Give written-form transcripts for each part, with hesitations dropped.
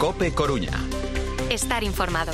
COPE Coruña. Estar informado.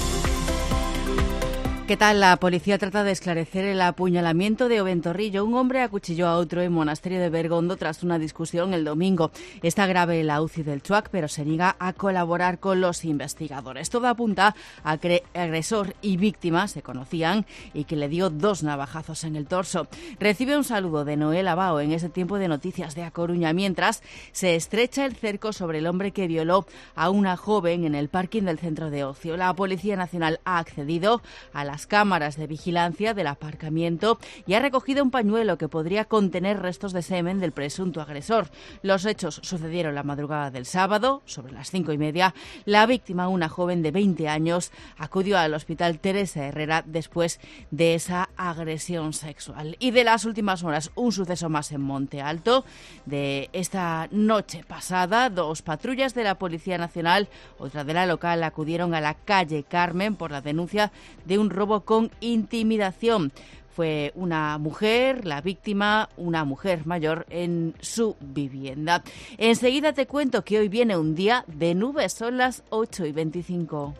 ¿Qué tal? La policía trata de esclarecer el apuñalamiento de Oventorrillo. Un hombre acuchilló a otro en Monasterio de Bergondo tras una discusión el domingo. Está grave la UCI del Chuac, pero se niega a colaborar con los investigadores. Todo apunta a que agresor y víctima se conocían y que le dio 2 navajazos en el torso. Recibe un saludo de Noel Abao en ese tiempo de noticias de A Coruña, mientras se estrecha el cerco sobre el hombre que violó a una joven en el parking del centro de ocio. La Policía Nacional ha accedido a las cámaras de vigilancia del aparcamiento y ha recogido un pañuelo que podría contener restos de semen del presunto agresor. Los hechos sucedieron la madrugada del sábado, sobre las 5:30. La víctima, una joven de 20 años, acudió al hospital Teresa Herrera después de esa agresión sexual. Y de las últimas horas, un suceso más en Monte Alto. De esta noche pasada, 2 patrullas de la Policía Nacional, otra de la local, acudieron a la calle Carmen por la denuncia de un robo con intimidación. Fue una mujer, la víctima, una mujer mayor en su vivienda. Enseguida te cuento que hoy viene un día de nubes, son las 8:25.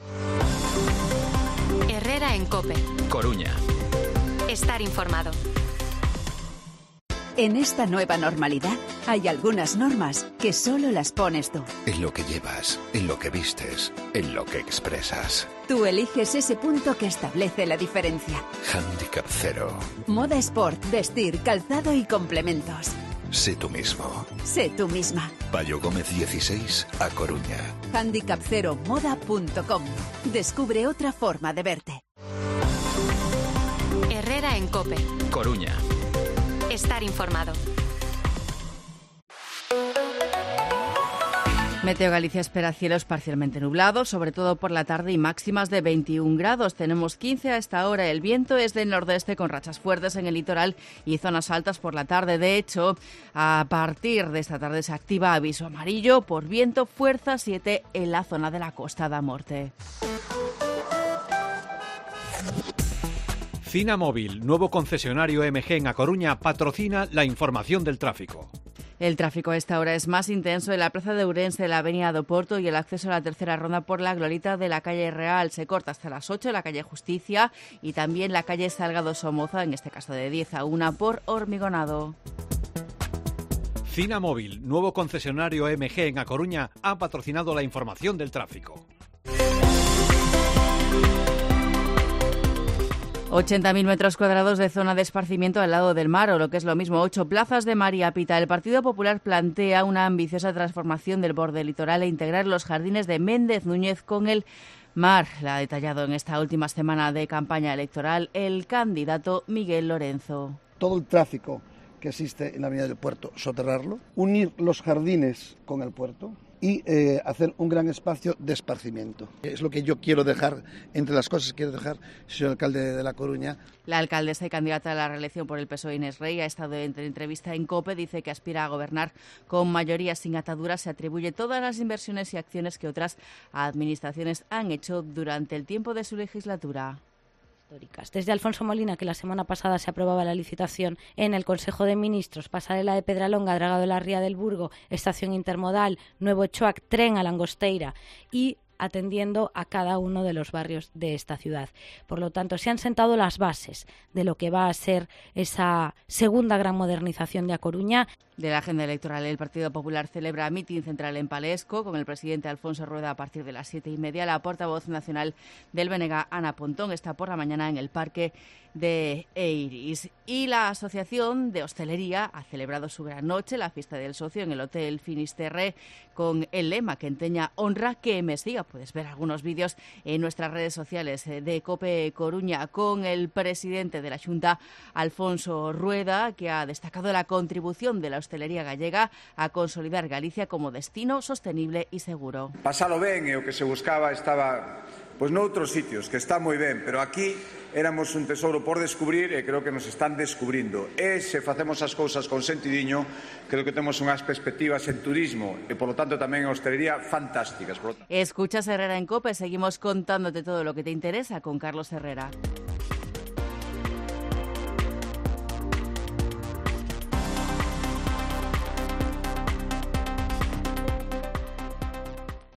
Herrera en COPE Coruña. Estar informado. En esta nueva normalidad hay algunas normas que solo las pones tú. En lo que llevas, en lo que vistes, en lo que expresas. Tú eliges ese punto que establece la diferencia. Handicap Cero. Moda Sport, vestir, calzado y complementos. Sé tú mismo. Sé tú misma. Payo Gómez 16, A Coruña. handicapceromoda.com. Descubre otra forma de verte. Herrera en COPE Coruña. Estar informado. Meteo Galicia espera cielos parcialmente nublados, sobre todo por la tarde, y máximas de 21 grados. Tenemos 15 a esta hora. El viento es del nordeste con rachas fuertes en el litoral y zonas altas por la tarde. De hecho, a partir de esta tarde se activa aviso amarillo por viento fuerza 7 en la zona de la Costa da Morte. Cina Móvil, nuevo concesionario MG en A Coruña, patrocina la información del tráfico. El tráfico a esta hora es más intenso en la plaza de Ourense, la avenida do Porto y el acceso a la tercera ronda por la glorieta de la calle Real. Se corta hasta las 8 la calle Justicia y también la calle Salgado Somoza, en este caso de 10 a 1 por Hormigonado. Cina Móvil, nuevo concesionario MG en A Coruña, ha patrocinado la información del tráfico. 80.000 metros cuadrados de zona de esparcimiento al lado del mar, o lo que es lo mismo, 8 plazas de María Pita. El Partido Popular plantea una ambiciosa transformación del borde litoral e integrar los jardines de Méndez Núñez con el mar. La ha detallado en esta última semana de campaña electoral el candidato Miguel Lorenzo. Todo el tráfico que existe en la avenida del puerto, soterrarlo, unir los jardines con el puerto y hacer un gran espacio de esparcimiento. Es lo que yo quiero dejar, entre las cosas que quiero dejar, soy alcalde de La Coruña. La alcaldesa y candidata a la reelección por el PSOE, Inés Rey, ha estado en entrevista en COPE, dice que aspira a gobernar con mayoría sin ataduras, se atribuye todas las inversiones y acciones que otras administraciones han hecho durante el tiempo de su legislatura. Desde Alfonso Molina, que la semana pasada se aprobaba la licitación en el Consejo de Ministros, pasarela de Pedralonga, Dragado de la Ría del Burgo, estación intermodal, nuevo Choac, tren a Langosteira y atendiendo a cada uno de los barrios de esta ciudad. Por lo tanto, se han sentado las bases de lo que va a ser esa segunda gran modernización de A Coruña. De la agenda electoral, el Partido Popular celebra mitin central en Palesco con el presidente Alfonso Rueda a partir de las 7:30. La portavoz nacional del BNG, Ana Pontón, está por la mañana en el Parque de Eiris. Y la Asociación de Hostelería ha celebrado su gran noche, la fiesta del socio, en el Hotel Finisterre, con el lema que enteña honra que me siga. Puedes ver algunos vídeos en nuestras redes sociales de COPE Coruña con el presidente de la Xunta, Alfonso Rueda, que ha destacado la contribución de la hostelería gallega a consolidar Galicia como destino sostenible e seguro. Pasalo ben e o que se buscaba estaba noutros sitios, que está moi ben, pero aquí éramos un tesouro por descubrir e creo que nos están descubrindo. E se facemos as cousas con sentidiño, creo que temos unhas perspectivas en turismo e, por lo tanto, tamén en hostelería fantásticas. Escuchas Herrera en COPE, seguimos contándote todo lo que te interesa con Carlos Herrera.